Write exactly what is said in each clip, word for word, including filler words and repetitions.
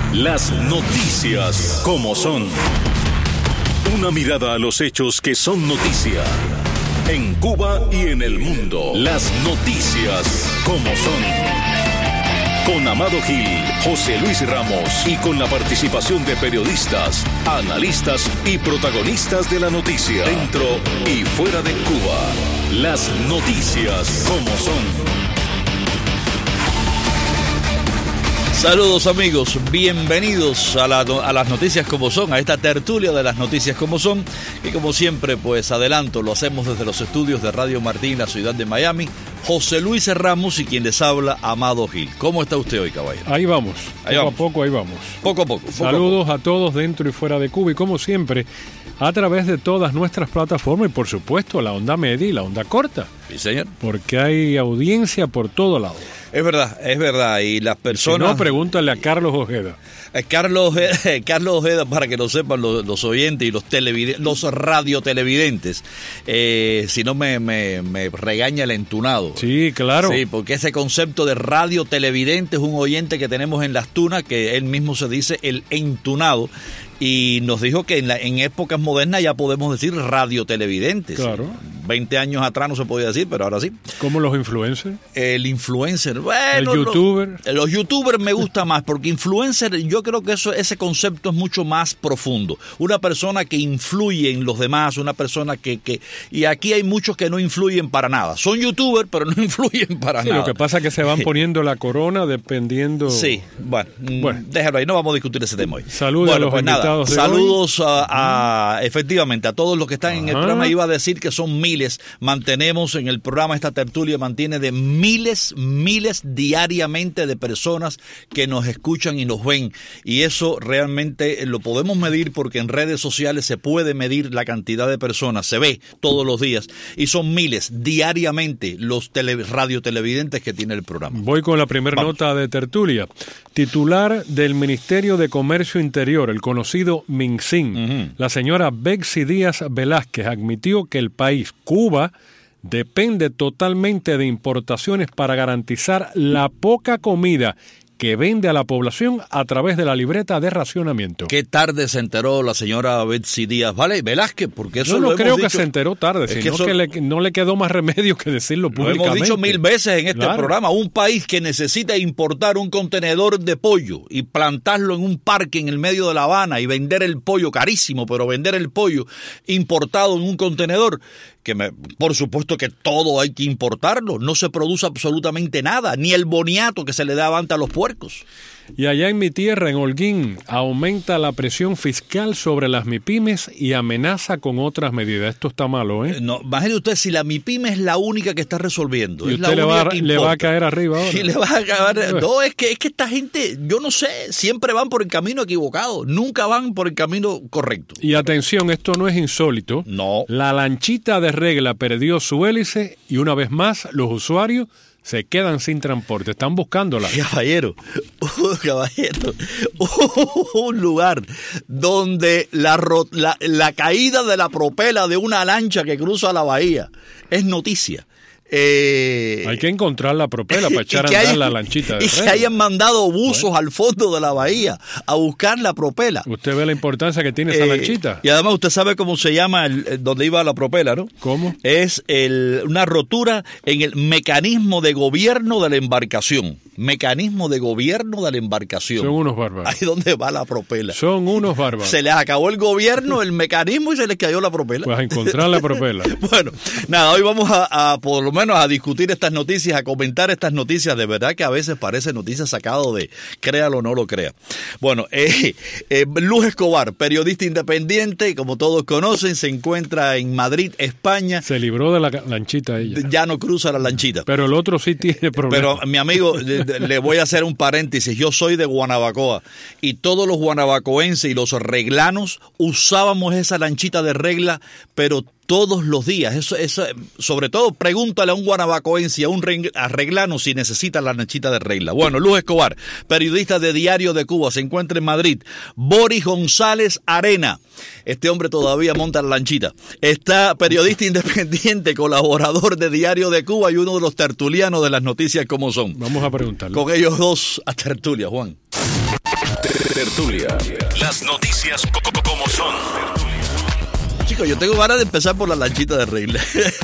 Las noticias como son. Una mirada a los hechos que son noticia. En Cuba y en el mundo. Las noticias como son. Con Amado Gil, José Luis Ramos y con la participación de periodistas, analistas y protagonistas de la noticia. Dentro y fuera de Cuba. Las noticias como son. Saludos amigos, bienvenidos a, la, a las noticias como son, a esta tertulia de las noticias como son, y como siempre pues adelanto, lo hacemos desde los estudios de Radio Martín, la ciudad de Miami. José Luis Ramos y quien les habla, Amado Gil. ¿Cómo está usted hoy, caballero? Ahí vamos, ahí poco vamos. a poco, ahí vamos. Poco a poco. poco Saludos a, poco. a todos dentro y fuera de Cuba y como siempre, a través de todas nuestras plataformas y por supuesto la onda media y la onda corta. Sí, señor. Porque hay audiencia por todo lado. Es verdad, es verdad. Y las personas... Si no, pregúntale a Carlos Ojeda. Eh, Carlos, eh, Carlos Ojeda, para que lo sepan los, los oyentes y los televidentes, los radiotelevidentes, eh, si no me, me, me regaña el entunado. Sí, claro. Sí, porque ese concepto de radiotelevidente es un oyente que tenemos en Las Tunas, que él mismo se dice el entunado, y nos dijo que en, la, en épocas modernas ya podemos decir radiotelevidentes. Claro. veinte años atrás no se podía decir, pero ahora sí. ¿Cómo los influencers? El influencer. Bueno, el youtuber. Los, los youtubers me gusta más, porque influencer, yo creo que eso, ese concepto es mucho más profundo. Una persona que influye en los demás, una persona que... que y aquí hay muchos que no influyen para nada. Son youtubers, pero no influyen para sí, nada. Lo que pasa es que se van poniendo la corona dependiendo... Sí, bueno, bueno. déjalo ahí, no vamos a discutir ese tema hoy. Saludos bueno, a los pues invitados nada, de saludos hoy. A, a, efectivamente, a todos los que están Ajá. en el programa. Iba a decir que son miles. Mantenemos en el programa, esta tertulia mantiene de miles, miles diariamente de personas que nos escuchan y nos ven. Y eso realmente lo podemos medir porque en redes sociales se puede medir la cantidad de personas, se ve todos los días. Y son miles diariamente los tele, radiotelevidentes que tiene el programa. Voy con la primera nota de tertulia. Titular del Ministerio de Comercio Interior, el conocido MinSIN, uh-huh. la señora Betsy Díaz Velázquez, admitió que el país, Cuba, depende totalmente de importaciones para garantizar la poca comida que vende a la población a través de la libreta de racionamiento. Qué tarde se enteró la señora Betsy Díaz ¿vale? Velázquez, porque eso Yo no lo creo hemos que dicho. se enteró tarde, es sino que, eso... que le, no le quedó más remedio que decirlo públicamente. Lo hemos dicho mil veces en este claro. programa. Un país que necesita importar un contenedor de pollo y plantarlo en un parque en el medio de La Habana y vender el pollo carísimo, pero vender el pollo importado en un contenedor, que me, por supuesto que todo hay que importarlo. No se produce absolutamente nada, ni el boniato que se le da antes a los puercos. Y allá en mi tierra, en Holguín, aumenta la presión fiscal sobre las MIPYMES y amenaza con otras medidas. Esto está malo, ¿eh? No, imagine usted si la MIPYME es la única que está resolviendo. Y es usted la le, única va, que le va a caer arriba ahora. Y le va a caer... No, es que, es que esta gente, yo no sé, siempre van por el camino equivocado. Nunca van por el camino correcto. Y atención, esto no es insólito. No. La lanchita de regla perdió su hélice y una vez más los usuarios se quedan sin transporte, están buscándola. Caballero, uh, caballero, uh, un lugar donde la, la, la caída de la propela de una lancha que cruza la bahía es noticia. Eh, Hay que encontrar la propela para echar a andar hayan, la lanchita de y regla. que hayan mandado buzos bueno. al fondo de la bahía a buscar la propela. Usted ve la importancia que tiene esa eh, lanchita. Y además usted sabe cómo se llama el, el, donde iba la propela, ¿no? ¿Cómo? Es el, una rotura en el mecanismo de gobierno de la embarcación. Mecanismo de gobierno de la embarcación. Son unos bárbaros. Ahí donde va la propela. Son unos bárbaros. Se les acabó el gobierno, el mecanismo y se les cayó la propela. Pues a encontrar la propela. Bueno, nada, hoy vamos a, a por lo menos a discutir estas noticias, a comentar estas noticias. De verdad que a veces parece noticias sacado de créalo o no lo crea. Bueno, eh, eh, Luz Escobar, periodista independiente, como todos conocen, se encuentra en Madrid, España. Se libró de la lanchita ella. Ya no cruza la lanchita. Pero el otro sí tiene problemas. Pero mi amigo, le voy a hacer un paréntesis. Yo soy de Guanabacoa y todos los guanabacoenses y los reglanos usábamos esa lanchita de regla, pero todos los días. Eso, eso, sobre todo, pregúntale a un guanabacoense y a un arreglano si necesita la lanchita de regla. Bueno, Luz Escobar, periodista de Diario de Cuba, se encuentra en Madrid. Boris González Arena, este hombre todavía monta la lanchita. Está periodista independiente, colaborador de Diario de Cuba y uno de los tertulianos de las noticias como son. Vamos a preguntarle. Con ellos dos a tertulia, Juan. Tertulia. Las noticias co- como son. Chicos, yo tengo ganas de empezar por la lanchita de regla.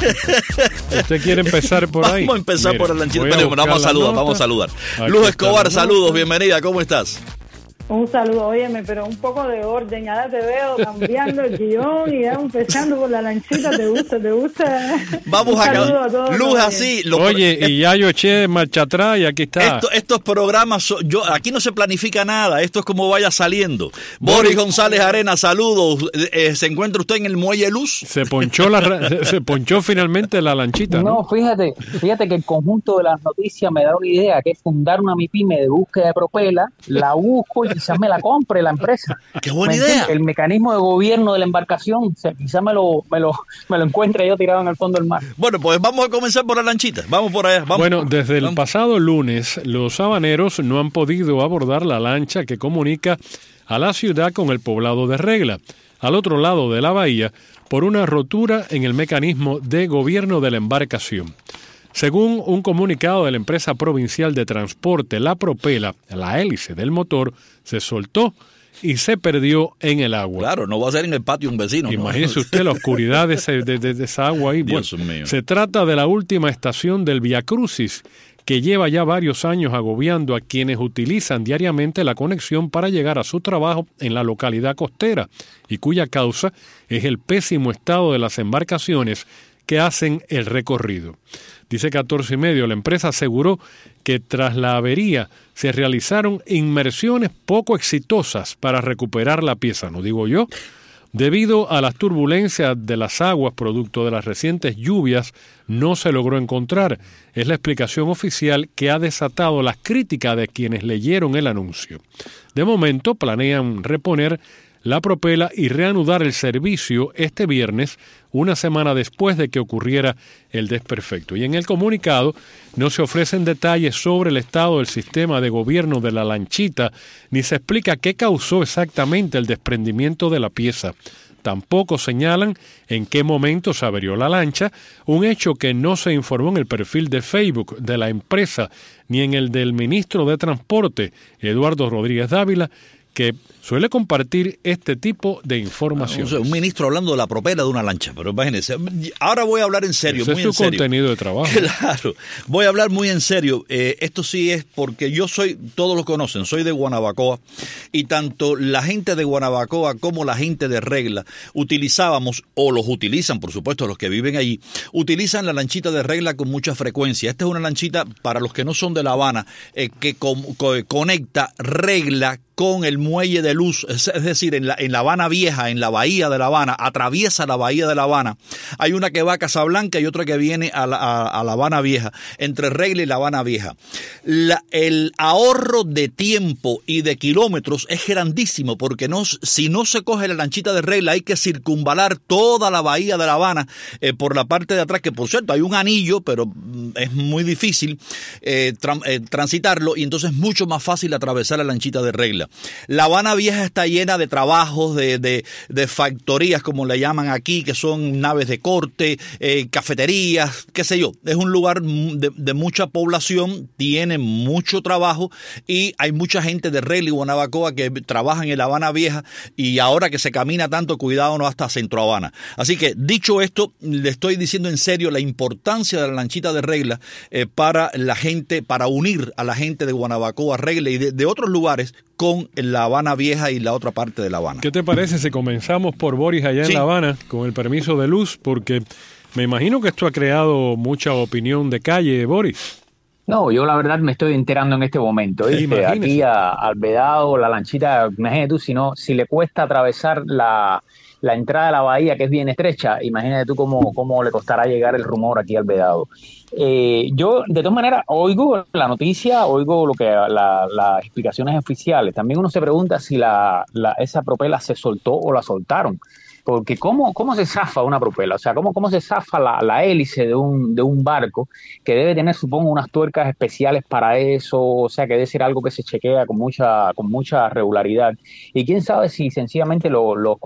¿Usted quiere empezar por ahí? Vamos a empezar Mira, por la lanchita. voy a Pero vamos a buscar la saludar, nota. vamos a saludar. Aquí Luz está Escobar, la saludos, nota. bienvenida, ¿cómo estás? Un saludo, óyeme, pero un poco de orden, ya te veo cambiando el guión y ya empezando por la lanchita, ¿te gusta? ¿Te gusta? Vamos Un a saludo ca- todos, Luz oye. así. lo- Oye, y ya yo eché marcha atrás y aquí está. Esto- estos programas, son- yo aquí no se planifica nada, esto es como vaya saliendo. Boris González Arena, saludos. Eh, eh, ¿Se encuentra usted en el Muelle Luz? Se ponchó la ra- se- se ponchó finalmente la lanchita, ¿no? No, fíjate, fíjate que el conjunto de las noticias me da una idea, que es fundar una MIPYME de búsqueda de propela, la busco y quizás me la compre la empresa. ¡Qué buena ¿Me idea! entiendes? El mecanismo de gobierno de la embarcación, o sea, quizás me lo, me lo, me lo encuentre yo tirado en el fondo del mar. Bueno, pues vamos a comenzar por la lanchita. Vamos por allá. Vamos. Bueno, desde el Vamos. pasado lunes, los habaneros no han podido abordar la lancha que comunica a la ciudad con el poblado de Regla, al otro lado de la bahía, por una rotura en el mecanismo de gobierno de la embarcación. Según un comunicado de la empresa provincial de transporte, la propela, la hélice del motor, se soltó y se perdió en el agua. Claro, no va a ser en el patio un vecino. ¿no? Imagínese usted la oscuridad de, ese- de- de- de esa agua ahí. Dios Bueno, mío. se trata de la última estación del Via Crucis, que lleva ya varios años agobiando a quienes utilizan diariamente la conexión para llegar a su trabajo en la localidad costera, y cuya causa es el pésimo estado de las embarcaciones que hacen el recorrido. Dice catorce y medio, la empresa aseguró que tras la avería se realizaron inmersiones poco exitosas para recuperar la pieza, no digo yo. Debido a las turbulencias de las aguas producto de las recientes lluvias, no se logró encontrar. Es la explicación oficial que ha desatado las críticas de quienes leyeron el anuncio. De momento planean reponer la propela y reanudar el servicio este viernes, una semana después de que ocurriera el desperfecto. Y en el comunicado no se ofrecen detalles sobre el estado del sistema de gobierno de la lanchita, ni se explica qué causó exactamente el desprendimiento de la pieza. Tampoco señalan en qué momento se averió la lancha, un hecho que no se informó en el perfil de Facebook de la empresa, ni en el del ministro de Transporte, Eduardo Rodríguez Dávila, que suele compartir este tipo de información. No sé, un ministro hablando de la propela de una lancha, pero imagínense. Ahora voy a hablar en serio, Ese muy es su en serio. contenido de trabajo. Claro, voy a hablar muy en serio. Eh, esto sí es porque yo soy, todos lo conocen, soy de Guanabacoa, y tanto la gente de Guanabacoa como la gente de Regla utilizábamos, o los utilizan, por supuesto, los que viven allí, utilizan la lanchita de Regla con mucha frecuencia. Esta es una lanchita, para los que no son de La Habana, eh, que com- co- conecta Regla con el muelle de Luz, es, es decir, en la, en La Habana Vieja, en la bahía de La Habana, atraviesa la bahía de La Habana. Hay una que va a Casablanca y otra que viene a la, a, a La Habana Vieja, entre Regla y La Habana Vieja. La, el ahorro de tiempo y de kilómetros es grandísimo, porque no, si no se coge la lanchita de Regla, hay que circunvalar toda la bahía de La Habana eh, por la parte de atrás, que por cierto hay un anillo, pero mm, es muy difícil eh, tra, eh, transitarlo, y entonces es mucho más fácil atravesar la lanchita de Regla. La Habana Vieja está llena de trabajos, de, de, de factorías, como le llaman aquí, que son naves de corte, eh, cafeterías, qué sé yo. Es un lugar de, de mucha población, tiene mucho trabajo, y hay mucha gente de Regla y Guanabacoa que trabajan en La Habana Vieja, y ahora que se camina tanto, cuidado, no hasta Centro Habana. Así que, dicho esto, le estoy diciendo en serio la importancia de la lanchita de Regla eh, para la gente, para unir a la gente de Guanabacoa, Regla y de, de otros lugares con La Habana Vieja y la otra parte de La Habana. ¿Qué te parece si comenzamos por Boris allá Sí. en La Habana, con el permiso de Luz? Porque me imagino que esto ha creado mucha opinión de calle, Boris. No, yo la verdad me estoy enterando en este momento, ¿viste? Imagínese. Aquí a, al Vedado, la lanchita, imagínate tú, si, no, si le cuesta atravesar la, la entrada de la bahía, que es bien estrecha, imagínate tú cómo, cómo le costará llegar el rumor aquí al Vedado. Eh, yo, de todas maneras, oigo la noticia, oigo lo que la, las explicaciones oficiales. También uno se pregunta si la, la, esa propela se soltó o la soltaron. Porque ¿cómo, cómo se zafa una propela? O sea, ¿cómo, cómo se zafa la, la hélice de un, de un barco que debe tener, supongo, unas tuercas especiales para eso? O sea, que debe ser algo que se chequea con mucha, con mucha regularidad. Y quién sabe si sencillamente lo, los conductores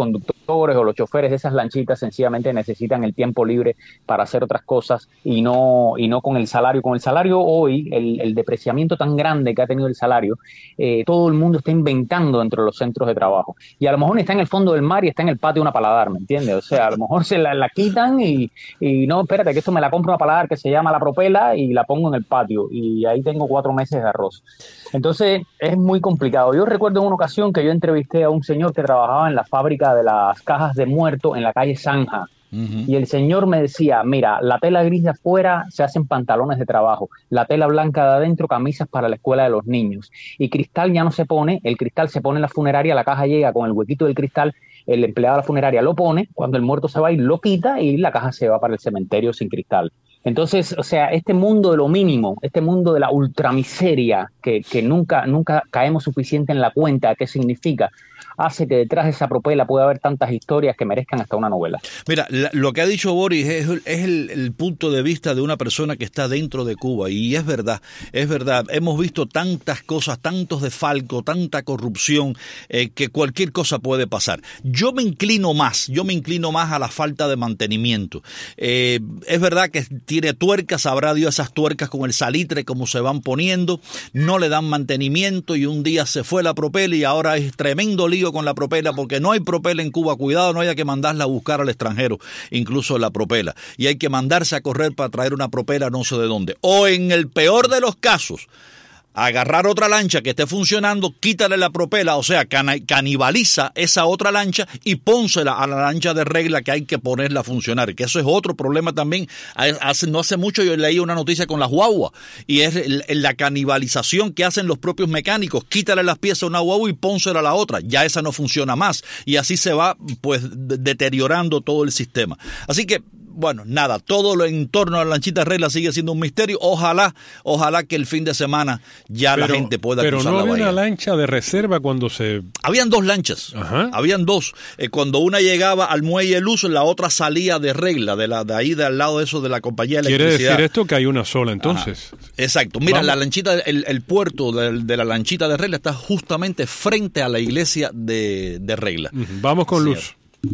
o los choferes de esas lanchitas sencillamente necesitan el tiempo libre para hacer otras cosas y no y no con el salario. Con el salario hoy, el, el depreciamiento tan grande que ha tenido el salario, eh, todo el mundo está inventando dentro de los centros de trabajo. Y a lo mejor está en el fondo del mar y está en el patio una paladar, ¿me entiendes? O sea, a lo mejor se la, la quitan y, y no, espérate, que esto me la compro una paladar que se llama La Propela y la pongo en el patio y ahí tengo cuatro meses de arroz. Entonces es muy complicado. Yo recuerdo en una ocasión que yo entrevisté a un señor que trabajaba en la fábrica de las cajas de muerto en la calle Zanja. Uh-huh. Y el señor me decía, mira, la tela gris de afuera se hacen pantalones de trabajo, la tela blanca de adentro camisas para la escuela de los niños, y cristal ya no se pone, el cristal se pone en la funeraria, la caja llega con el huequito del cristal, el empleado de la funeraria lo pone, cuando el muerto se va y lo quita y la caja se va para el cementerio sin cristal. Entonces, o sea, este mundo de lo mínimo, este mundo de la ultramiseria que, que nunca, nunca caemos suficiente en la cuenta de qué significa, hace que detrás de esa propela pueda haber tantas historias que merezcan hasta una novela. Mira, la, lo que ha dicho Boris es, es el, el punto de vista de una persona que está dentro de Cuba, y es verdad, es verdad. Hemos visto tantas cosas, tantos desfalcos, tanta corrupción, eh, que cualquier cosa puede pasar. Yo me inclino más, yo me inclino más a la falta de mantenimiento. Eh, es verdad que tiene tuercas, sabrá Dios esas tuercas con el salitre como se van poniendo, no le dan mantenimiento y un día se fue la propela y ahora es tremendo lío con la propela, porque no hay propela en Cuba. Cuidado, no haya que mandarla a buscar al extranjero, incluso la propela, y hay que mandarse a correr para traer una propela no sé de dónde, o en el peor de los casos agarrar otra lancha que esté funcionando, quítale la propela, o sea, can- canibaliza esa otra lancha y pónsela a la lancha de regla que hay que ponerla a funcionar, que eso es otro problema también. Hace, no hace mucho yo leí una noticia con las guaguas, y es el, la canibalización que hacen los propios mecánicos. Quítale las piezas a una guagua y pónsela a la otra, ya esa no funciona más, y así se va pues de- deteriorando todo el sistema. Así que bueno, nada, todo lo en torno a la lanchita de regla sigue siendo un misterio. Ojalá, ojalá que el fin de semana ya pero, la gente pueda cruzar no la bahía. Pero no había una lancha de reserva cuando se... Habían dos lanchas, Ajá. habían dos. Eh, cuando una llegaba al muelle El Uso, la otra salía de regla, de la de ahí de al lado de eso de la compañía de electricidad. Quiere decir esto que hay una sola entonces. Ajá. Exacto. Mira, Vamos. la lanchita, el, el puerto de, de la lanchita de regla está justamente frente a la iglesia de, de regla. Vamos con sí. Luz.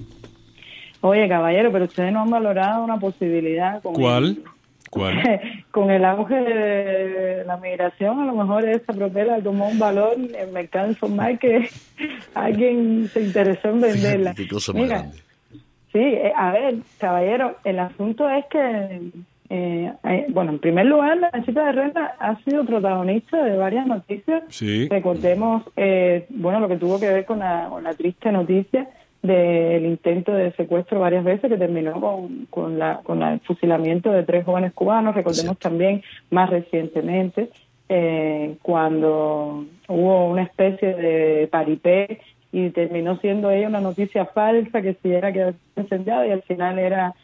Oye, caballero, pero ustedes no han valorado una posibilidad. Con ¿Cuál? El, ¿Cuál? Con el auge de la migración, a lo mejor esa propela tomó un valor en el mercado informal que alguien se interesó en venderla. Qué cosa Mira, más grande. Sí, eh, a ver, caballero, el asunto es que, eh, eh, bueno, en primer lugar, la lanchita de regla ha sido protagonista de varias noticias. Sí. Recordemos, eh, bueno, lo que tuvo que ver con la, con la triste noticia del intento de secuestro varias veces que terminó con, con, la, con el fusilamiento de tres jóvenes cubanos. Recordemos sí. también más recientemente eh, cuando hubo una especie de paripé y terminó siendo ella una noticia falsa que si era que incendiado y al final era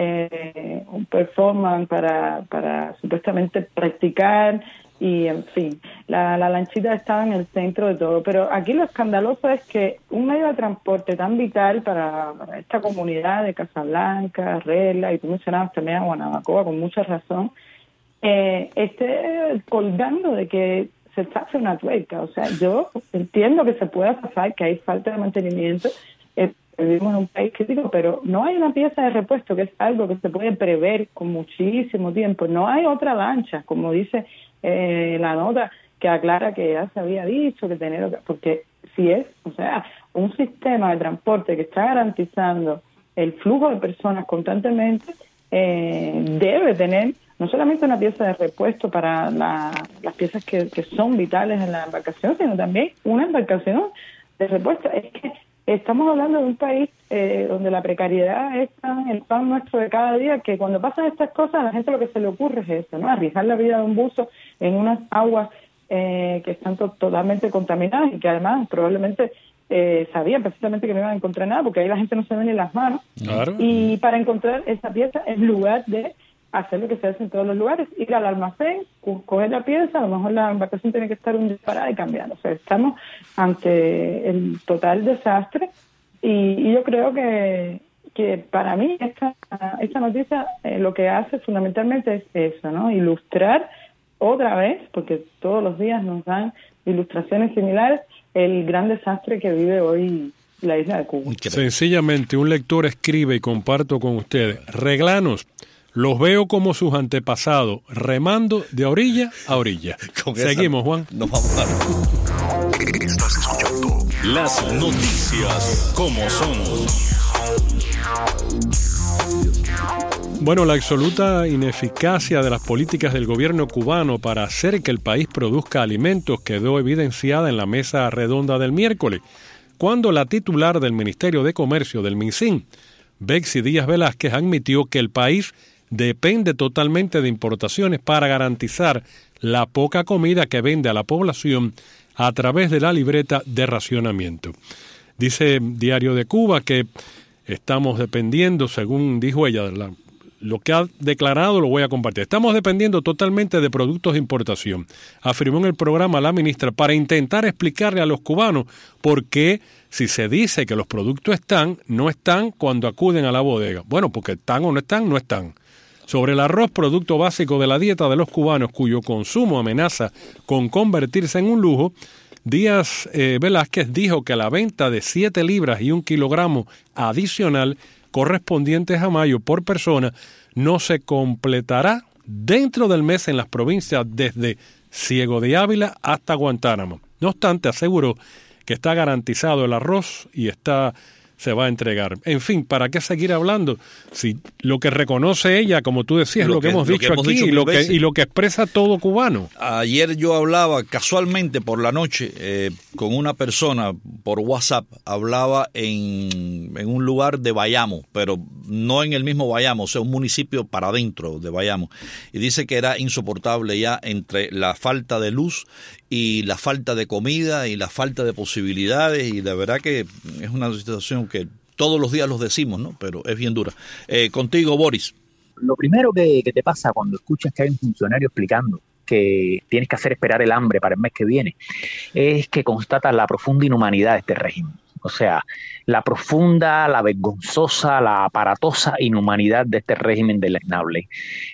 eh, un performance para, para supuestamente practicar. Y, en fin, la, la lanchita estaba en el centro de todo. Pero aquí lo escandaloso es que un medio de transporte tan vital para, para esta comunidad de Casablanca, Regla, y tú mencionabas también a Guanabacoa con mucha razón, eh, esté colgando de que se hace una tuerca. O sea, yo entiendo que se puede pasar, que hay falta de mantenimiento, eh, vivimos en un país crítico, pero no hay una pieza de repuesto, que es algo que se puede prever con muchísimo tiempo. No hay otra lancha, como dice eh, la nota, que aclara que ya se había dicho que tener, porque si es, o sea, un sistema de transporte que está garantizando el flujo de personas constantemente, eh, debe tener no solamente una pieza de repuesto para la, las piezas que, que son vitales en la embarcación, sino también una embarcación de repuesto. Es que estamos hablando de un país eh, donde la precariedad está en el pan nuestro de cada día, que cuando pasan estas cosas a la gente lo que se le ocurre es eso, ¿no? Arriesgar la vida de un buzo en unas aguas eh, que están to- totalmente contaminadas y que además probablemente eh, sabían perfectamente que no iban a encontrar nada, porque ahí la gente no se ve ni las manos. Claro. Y para encontrar esa pieza, en lugar de hacer lo que se hace en todos los lugares, ir al almacén, coger la pieza, a lo mejor la embarcación tiene que estar un día parada y cambiar. O sea, estamos ante el total desastre y, y yo creo que, que para mí esta, esta noticia eh, lo que hace fundamentalmente es eso, ¿no? Ilustrar otra vez, porque todos los días nos dan ilustraciones similares, el gran desastre que vive hoy la isla de Cuba. Sencillamente, un lector escribe, y comparto con ustedes, reglanos, los veo como sus antepasados, remando de orilla a orilla. Con Seguimos, esa, Juan. Nos vamos a dar. Estás escuchando las noticias como son. Bueno, la absoluta ineficacia de las políticas del gobierno cubano para hacer que el país produzca alimentos quedó evidenciada en la mesa redonda del miércoles, cuando la titular del Ministerio de Comercio del MinSIN, Betsy Díaz Velázquez, admitió que el país depende totalmente de importaciones para garantizar la poca comida que vende a la población a través de la libreta de racionamiento. Dice Diario de Cuba que estamos dependiendo, según dijo ella, la Lo que ha declarado lo voy a compartir. Estamos dependiendo totalmente de productos de importación, afirmó en el programa la ministra, para intentar explicarle a los cubanos por qué, si se dice que los productos están, no están cuando acuden a la bodega. Bueno, porque están o no están, no están. Sobre el arroz, producto básico de la dieta de los cubanos, cuyo consumo amenaza con convertirse en un lujo, Díaz eh, Velázquez dijo que la venta de siete libras y un kilogramo adicional correspondientes a mayo por persona no se completará dentro del mes en las provincias desde Ciego de Ávila hasta Guantánamo. No obstante, aseguró que está garantizado el arroz y está se va a entregar. En fin, ¿para qué seguir hablando? Si lo que reconoce ella, como tú decías, lo, lo que, que hemos lo dicho que hemos aquí dicho y, lo que, y lo que expresa todo cubano. Ayer yo hablaba casualmente por la noche eh, con una persona por WhatsApp, hablaba en, en un lugar de Bayamo, pero no en el mismo Bayamo, o sea, un municipio para adentro de Bayamo, y dice que era insoportable ya entre la falta de luz y la falta de comida y la falta de posibilidades, y la verdad que es una situación que todos los días los decimos, ¿no? Pero es bien dura. Eh, contigo, Boris. Lo primero que, que te pasa cuando escuchas que hay un funcionario explicando que tienes que hacer esperar el hambre para el mes que viene es que constatas la profunda inhumanidad de este régimen. O sea, la profunda, la vergonzosa, la aparatosa inhumanidad de este régimen deleznable.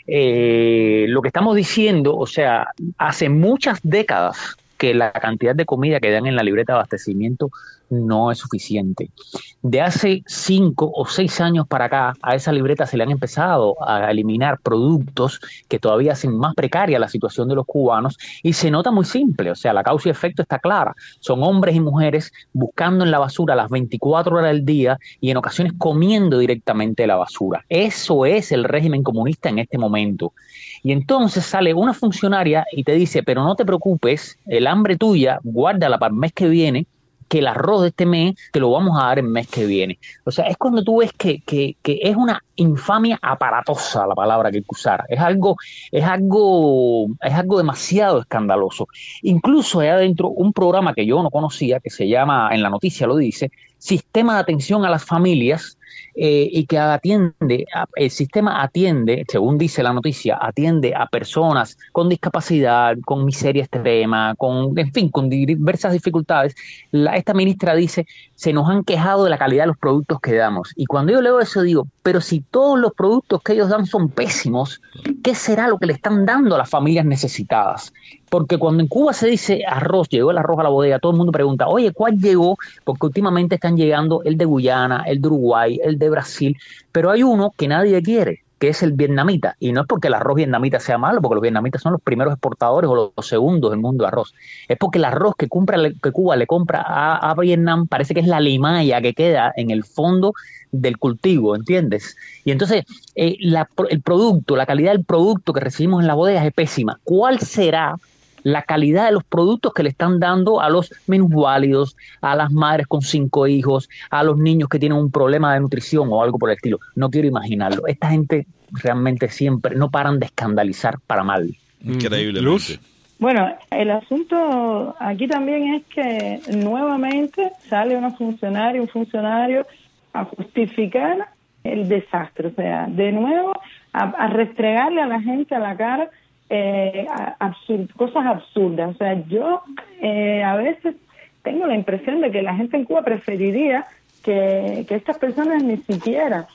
Eh, lo que estamos diciendo, o sea, hace muchas décadas que la cantidad de comida que dan en la libreta de abastecimiento no es suficiente. De hace cinco o seis años para acá, a esa libreta se le han empezado a eliminar productos que todavía hacen más precaria la situación de los cubanos, y se nota muy simple, o sea, la causa y efecto está clara. Son hombres y mujeres buscando en la basura las veinticuatro horas del día y en ocasiones comiendo directamente la basura. Eso es el régimen comunista en este momento. Y entonces sale una funcionaria y te dice, pero no te preocupes, el hambre tuya, guárdala para el mes que viene, que el arroz de este mes te lo vamos a dar el mes que viene. O sea, es cuando tú ves que, que, que es una infamia aparatosa la palabra que hay que usar. Es algo, es algo, es algo demasiado escandaloso. Incluso hay adentro un programa que yo no conocía, que se llama, en la noticia lo dice, Sistema de Atención a las Familias, eh, y que atiende, el sistema atiende, según dice la noticia, atiende a personas con discapacidad, con miseria extrema, con, en fin, con diversas dificultades. La, esta ministra dice, se nos han quejado de la calidad de los productos que damos. Y cuando yo leo eso digo, pero si todos los productos que ellos dan son pésimos, ¿qué será lo que le están dando a las familias necesitadas? Porque cuando en Cuba se dice arroz, llegó el arroz a la bodega, todo el mundo pregunta, oye, ¿cuál llegó? Porque últimamente están llegando el de Guyana, el de Uruguay, el de Brasil, pero hay uno que nadie quiere, que es el vietnamita. Y no es porque el arroz vietnamita sea malo, porque los vietnamitas son los primeros exportadores o los segundos del mundo de arroz. Es porque el arroz que, compra, que Cuba le compra a, a Vietnam parece que es la limaya que queda en el fondo del cultivo, ¿entiendes? Y entonces eh, la, el producto, la calidad del producto que recibimos en las bodegas es pésima. ¿Cuál será la calidad de los productos que le están dando a los minusválidos, a las madres con cinco hijos, a los niños que tienen un problema de nutrición o algo por el estilo? No quiero imaginarlo. Esta gente realmente siempre no paran de escandalizar para mal. Increíble. Luz. Bueno, el asunto aquí también es que nuevamente sale una funcionaria, un funcionario a justificar el desastre, o sea, de nuevo a, a restregarle a la gente a la cara eh, absurd, cosas absurdas. O sea, yo eh, a veces tengo la impresión de que la gente en Cuba preferiría que, que estas personas ni siquiera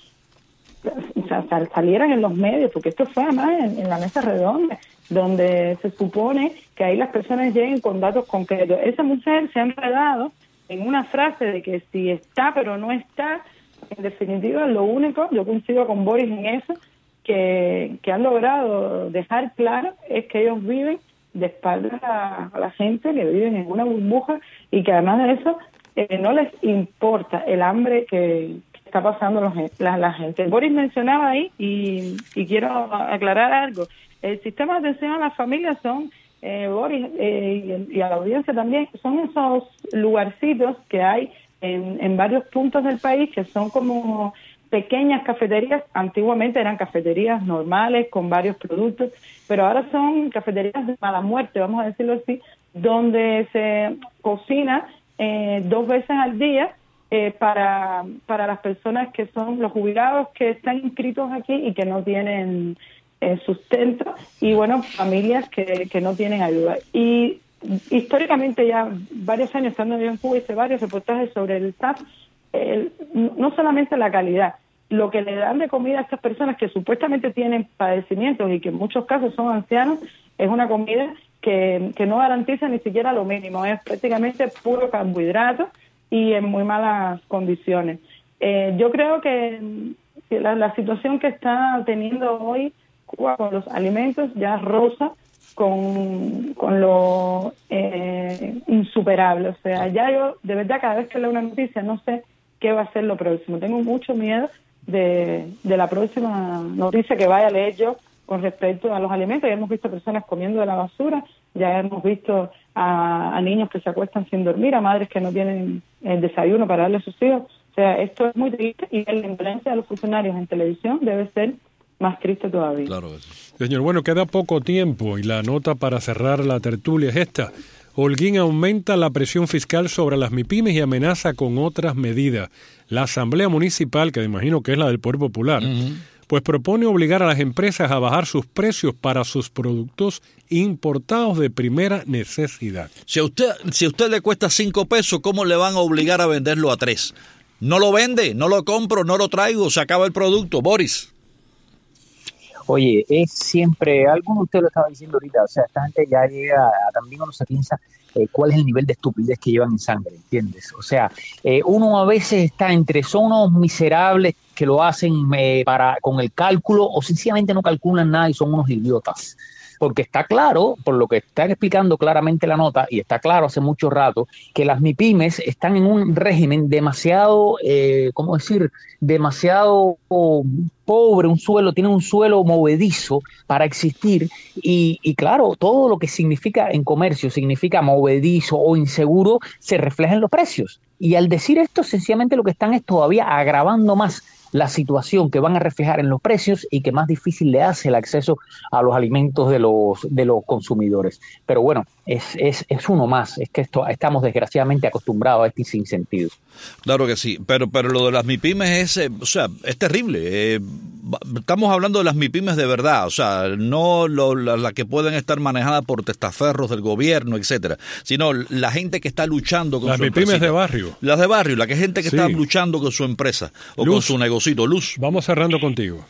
o sea, salieran en los medios, porque esto fue además en, en la mesa redonda, donde se supone que ahí las personas lleguen con datos concretos. Esa mujer se ha enredado en una frase de que si está pero no está, en definitiva lo único, yo coincido con Boris en eso, que, que han logrado dejar claro es que ellos viven de espaldas a, a la gente, que viven en una burbuja y que además de eso eh, no les importa el hambre que, que está pasando los, la, la gente. Boris mencionaba ahí, y, y quiero aclarar algo, el sistema de atención a las familias son, eh, Boris, eh, y, y a la audiencia también, son esos lugarcitos que hay en, en varios puntos del país que son como pequeñas cafeterías. Antiguamente eran cafeterías normales con varios productos, pero ahora son cafeterías de mala muerte, vamos a decirlo así, donde se cocina eh, dos veces al día eh, para, para las personas que son los jubilados que están inscritos aquí y que no tienen eh, sustento, y bueno, familias que, que no tienen ayuda. Y históricamente ya varios años estando yo en Cuba, hice varios reportajes sobre el S A P, el, no solamente la calidad, lo que le dan de comida a estas personas que supuestamente tienen padecimientos y que en muchos casos son ancianos, es una comida que, que no garantiza ni siquiera lo mínimo, es prácticamente puro carbohidrato y en muy malas condiciones. Eh, yo creo que, que la, la situación que está teniendo hoy Cuba con los alimentos ya roza con, con lo eh, insuperable. O sea, ya yo, de verdad, cada vez que leo una noticia, no sé qué va a ser lo próximo. Tengo mucho miedo de, de la próxima noticia que vaya a leer yo con respecto a los alimentos. Ya hemos visto personas comiendo de la basura, ya hemos visto a, a niños que se acuestan sin dormir, a madres que no tienen el desayuno para darle a sus hijos. O sea, esto es muy triste, y la influencia de los funcionarios en televisión debe ser más triste todavía. Claro que sí. Señor, bueno, queda poco tiempo y la nota para cerrar la tertulia es esta. Holguín aumenta la presión fiscal sobre las MIPYMES y amenaza con otras medidas. La Asamblea Municipal, que me imagino que es la del Poder Popular, uh-huh. pues propone obligar a las empresas a bajar sus precios para sus productos importados de primera necesidad. Si a usted, si a usted le cuesta cinco pesos, ¿cómo le van a obligar a venderlo a tres? No lo vende, no lo compro, no lo traigo, se acaba el producto. Boris. Oye, es siempre, alguno de ustedes lo estaba diciendo ahorita, o sea, esta gente ya llega, a, también uno se piensa eh, cuál es el nivel de estupidez que llevan en sangre, ¿entiendes? O sea, eh, uno a veces está entre, son unos miserables que lo hacen eh, para con el cálculo, o sencillamente no calculan nada y son unos idiotas. Porque está claro, por lo que está explicando claramente la nota, y está claro hace mucho rato, que las MIPYMES están en un régimen demasiado, eh, ¿cómo decir?, demasiado oh, pobre, un suelo, tienen un suelo movedizo para existir, y, y claro, todo lo que significa en comercio, significa movedizo o inseguro, se refleja en los precios. Y al decir esto, sencillamente lo que están es todavía agravando más la situación que van a reflejar en los precios y que más difícil le hace el acceso a los alimentos de los de los consumidores. Pero bueno, es, es, es uno más, es que esto estamos desgraciadamente acostumbrados a este sinsentido. Claro que sí, pero pero lo de las MIPYMES es, eh, o sea, es terrible. Eh, estamos hablando de las MIPYMES de verdad, o sea, no lo, la, la que pueden estar manejadas por testaferros del gobierno, etcétera, sino la gente que está luchando con las su MIPYMES empresita. de barrio. Las de barrio, la que gente que sí. está luchando con su empresa o Luz, con su negocito. Luz. Vamos cerrando contigo.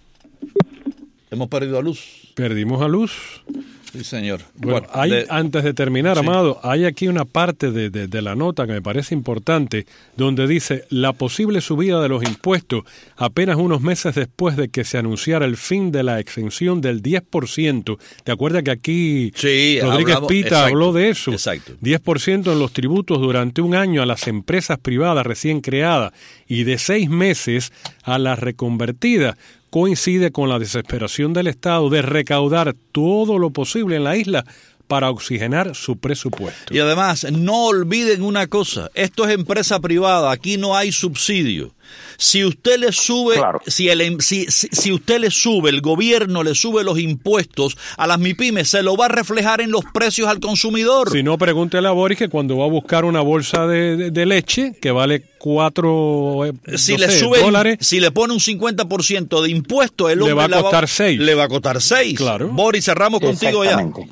Hemos perdido a Luz. Perdimos a Luz. Sí, señor. Bueno, bueno hay, de... antes de terminar, sí. Amado, hay aquí una parte de, de, de la nota que me parece importante, donde dice, la posible subida de los impuestos apenas unos meses después de que se anunciara el fin de la exención del diez por ciento. ¿Te acuerdas que aquí sí, Rodríguez hablamos, Pita exacto, habló de eso? Exacto. diez por ciento en los tributos durante un año a las empresas privadas recién creadas y de seis meses a las reconvertidas. Coincide con la desesperación del Estado de recaudar todo lo posible en la isla para oxigenar su presupuesto. Y además, no olviden una cosa, esto es empresa privada, aquí no hay subsidio. Si usted le sube, claro. si, el, si, si, si usted le sube, el gobierno le sube los impuestos a las MIPYMES, se lo va a reflejar en los precios al consumidor. Si no, pregúntele a Boris que cuando va a buscar una bolsa de, de, de leche que vale cuatro si no le sé, sube, dólares, si le pone un cincuenta por ciento de impuesto, el hombre le va a costar va, seis. Le va a costar seis. Claro. Boris, cerramos contigo ya.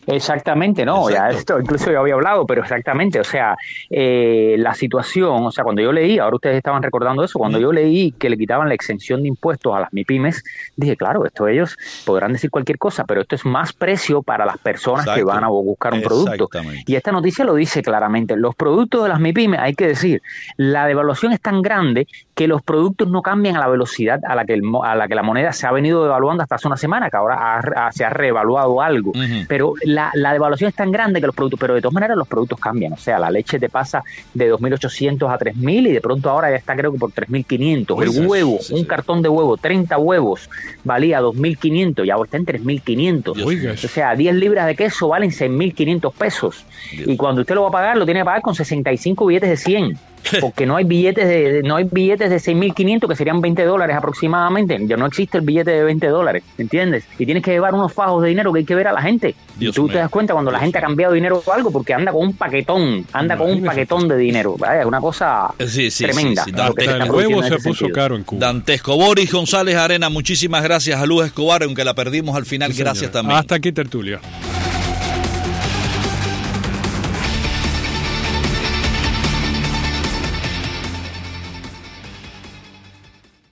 Exactamente, no, Exacto. ya esto incluso yo había hablado, pero exactamente, o sea, eh, la situación, o sea, cuando yo leí, ahora ustedes estaban recordando eso, cuando mm. yo leí que le quitaban la exención de impuestos a las MIPYMES, dije, claro, esto ellos podrán decir cualquier cosa, pero esto es más precio para las personas Exacto. que van a buscar un producto. Y esta noticia lo dice claramente, los productos de las MIPYMES, hay que decir, la devaluación es tan grande que los productos no cambian a la velocidad a la que, el, a la, que la moneda se ha venido devaluando hasta hace una semana, que ahora ha, ha, se ha reevaluado algo, uh-huh. pero La, la devaluación es tan grande que los productos, pero de todas maneras los productos cambian, o sea, la leche te pasa de dos mil ochocientos a tres mil y de pronto ahora ya está creo que por tres mil quinientos. El sí, huevo, sí, sí. un cartón de huevo, treinta huevos, valía dos mil quinientos y ahora está en tres mil quinientos. O sea, diez libras de queso valen seis mil quinientos pesos. Dios. Y cuando usted lo va a pagar, lo tiene que pagar con sesenta y cinco billetes de cien. Porque no hay billetes de no hay billetes de seis mil quinientos que serían veinte dólares aproximadamente. Ya no existe el billete de veinte dólares, ¿entiendes? Y tienes que llevar unos fajos de dinero que hay que ver a la gente. Dios y tú mío. Te das cuenta cuando Dios la gente mío. ha cambiado dinero o algo porque anda con un paquetón, anda con un paquetón de dinero. ¿Vale? Es una cosa sí, sí, tremenda. Sí, sí. Dante, el huevo se puso sentido. caro en Cuba. Dantesco. Boris González Arena, muchísimas gracias a Luz Escobar, aunque la perdimos al final, sí, gracias señora. también. Hasta aquí tertulia.